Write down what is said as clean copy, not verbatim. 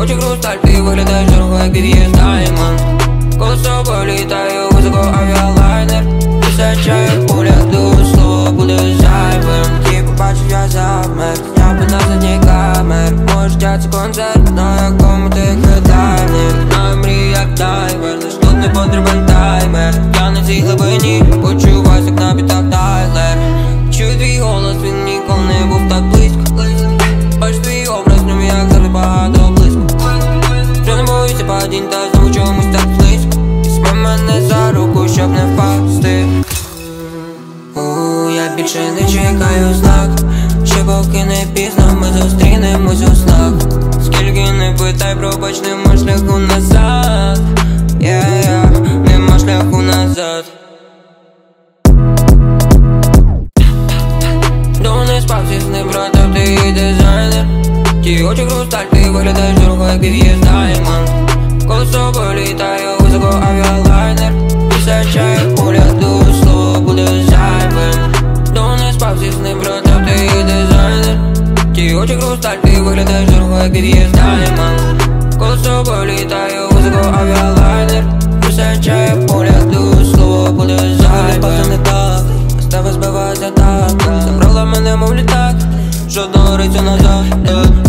очі хрусталь, ти виглядаєш дорого, як під'їзд Даймонд. Коли з тобою літаю, високо авіалайнер. Тисяча погляду, слово буде зайвим. Ті побачив, я замер, я би на задній камер. Може життя це концерт, на якому ти кидайник. На мрій як дайвер, лиш тут не потрібен таймер. Я на цій глибині, почуваюсь як на бітах Тайлер. Чую твій голос, він ніколи не був так близько. Бачу твій образ, в ньому як завжди багато близько. Вже не боюся падінь, та знову чомусь так близько. Візьми мене за руку, щоб не впасти. Я більше не чекаю знак, ще поки не пізно, ми зустрінемось у снах. Скільки не питай, пробач, нема шляху назад. Нема шляху назад. Дома не спав, всіх не братав, ти дизайнер. Ті очі хрусталь, ти виглядаєш дорого, як під'їзд Даймонд. Коли з тобою літаю, високо авіалайнер. Тисяча погляду, слово буде зайвим. Дома не спав, всіх не братав, ти дизайнер. Ті очі хрусталь, ти виглядаєш дорого, як під'їзд Даймонд. Коли з тобою літаю, високо авіалайнер. Тисяча погляду, слово буде зайвим. З тебе збивається так, забрала мене, мов літак. Жодного рицю назад.